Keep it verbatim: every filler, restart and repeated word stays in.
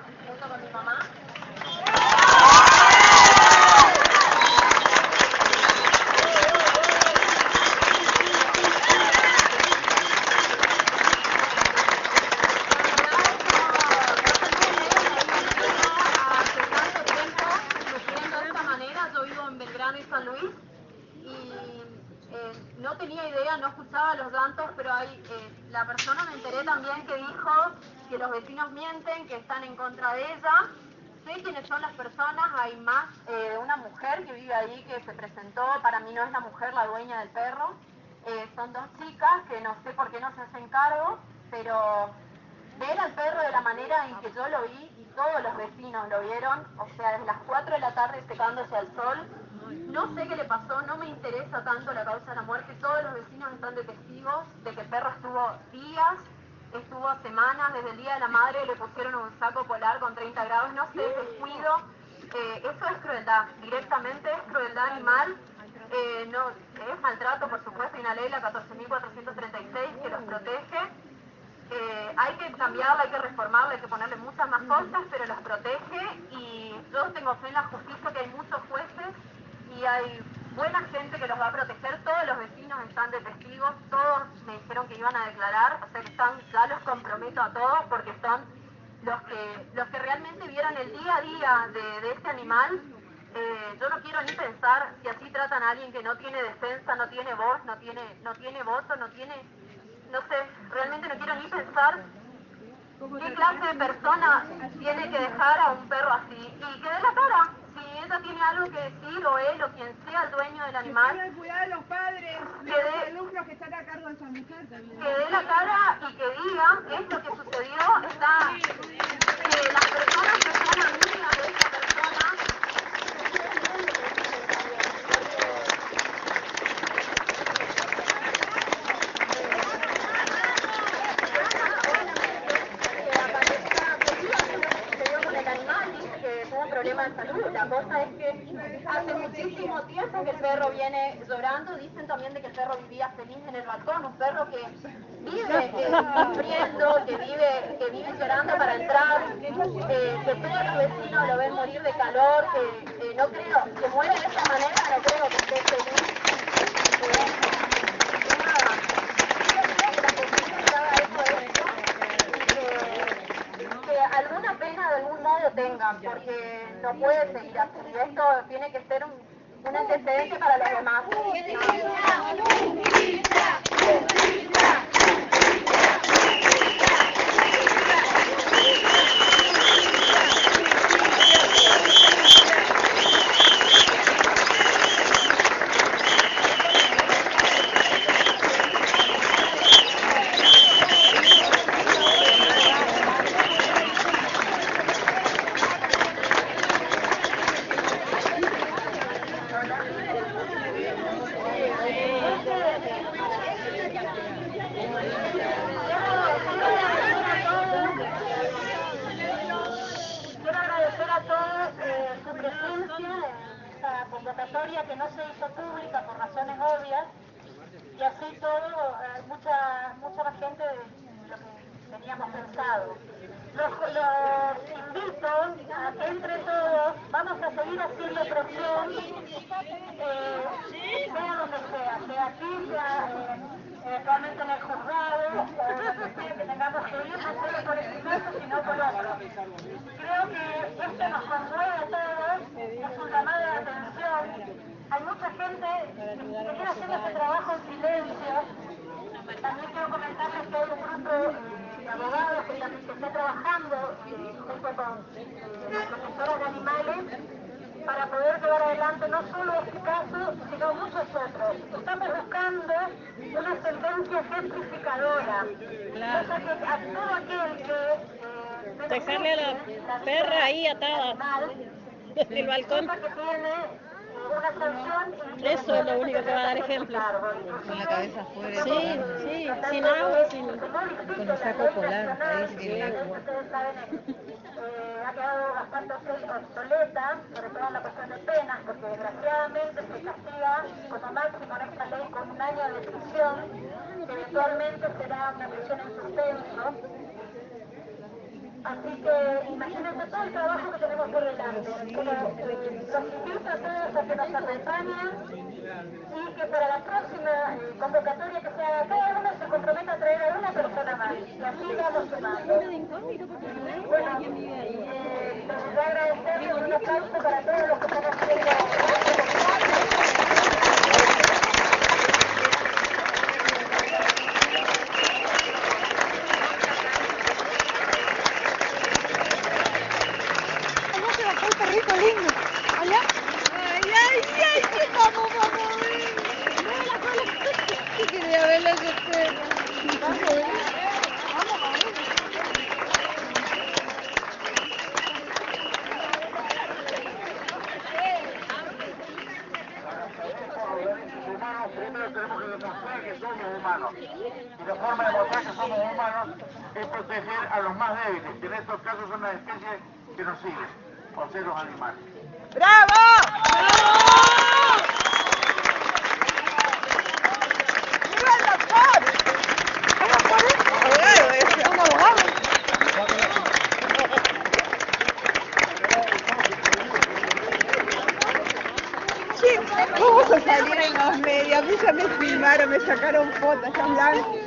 junto con mi mamá. Belgrano y San Luis, y eh, no tenía idea, no escuchaba los llantos, pero hay, eh, la persona me enteré también que dijo que los vecinos mienten, que están en contra de ella. Sé quiénes son las personas, hay más de eh, una mujer que vive ahí que se presentó, para mí no es la mujer la dueña del perro, eh, son dos chicas que no sé por qué no se hacen cargo, pero ver al perro de la manera en que yo lo vi y todos los vecinos lo vieron, o sea, desde las cuatro de la tarde secándose al sol. No sé qué le pasó, no me interesa tanto la causa de la muerte, todos los vecinos están de testigos de que el perro estuvo días, estuvo semanas, desde el día de la madre le pusieron un saco polar con treinta grados, no sé, descuido, eh, eso es crueldad, directamente es crueldad animal, eh, no, es maltrato, por supuesto, hay una ley, la catorce mil cuatrocientos treinta y seis, que los protege. Eh, hay que cambiarla, hay que reformarla, hay que ponerle muchas más cosas, pero las protege y yo tengo fe en la justicia, que hay muchos jueces y hay buena gente que los va a proteger, todos los vecinos están de testigos, todos me dijeron que iban a declarar, o sea que están, ya los comprometo a todos porque son los que, los que realmente vieron el día a día de, de este animal. Eh, yo no quiero ni pensar si así tratan a alguien que no tiene defensa, no tiene voz, no tiene, no tiene voto, no tiene... No sé, realmente no quiero ni pensar qué clase de persona tiene que dejar a un perro así. Y que dé la cara, si ella tiene algo que decir, o él, o quien sea el dueño del animal. Que tenga cuidado de los padres, de que los dé, alumnos que están a cargo de esa mujer también. Que dé la cara y que diga esto que sucedió, está, que las personas que son amigas de esta persona... problema de salud. La cosa es que hace muchísimo tiempo que el perro viene llorando. Dicen también de que el perro vivía feliz en el balcón, un perro que vive eh, sufriendo, que vive, que vive llorando para entrar, eh, que todos los vecinos lo ven morir de calor, que eh, no creo, que muere de esta manera, no creo que esté feliz. Eh, alguna pena de algún modo tengan, porque no puede seguir así. Esto tiene que ser un, un antecedente para los demás. Que no se hizo pública por razones obvias, y así todo, eh, mucha, mucha más gente de lo que teníamos pensado. Los, los invito a que entre todos vamos a seguir haciendo presión, eh, sea donde sea, sea aquí, sea eh, eventualmente en el juzgado, o donde sea que tengamos que ir, no solo por este caso, sino por otros. Creo que esto nos conmueve a todos, es un llamado de atención. Hay mucha gente que quiere hacer este trabajo en silencio. También quiero comentarles que hay un grupo eh, de abogados que también que está trabajando eh, junto con eh, profesoras de animales para poder llevar adelante no solo este caso, sino muchos otros. Estamos buscando una sentencia ejemplificadora. Claro. Cosa que a todo aquel que... Eh, dejarle a la perra ahí atada en el balcón. Que tiene una sanción, eso es lo único que va a dar ejemplo. Con la cabeza afuera. Sí, sí, sin agua, sin... Con el saco polar, ahí en el agua. Ustedes saben, eh, ha quedado bastante obsoleta, sobre todo en la cuestión de penas, porque desgraciadamente se castiga como máximo en esta ley con un año de prisión, que eventualmente será una prisión en suspenso. Así que imagínense todo el trabajo que tenemos por delante. Pero, eh, los invito a todos a que nos acompañen y que para la próxima eh, convocatoria que se haga, cada uno se comprometa a traer a una persona más. Y así vamos sumando. Bueno, eh, les voy a agradecer un aplauso para todos los que están haciendo. Perrito lindo. Hola. Ay, ay, ay, ay, vamos, vamos, ven. Muévela, muévela. Sí, quería verla ese perro. Vamos, ven. Vamos, vamos. Primero tenemos que demostrar que somos humanos. Y la forma de demostrar que somos humanos es proteger a los más débiles, que en estos casos son las especies que nos siguen, o sea, los animales. ¡Bravo! ¡Viva el doctor! Abogado, es un abogado. Sí, vamos a salir en los medios. A mí ya me filmaron, me sacaron fotos, ya hablan.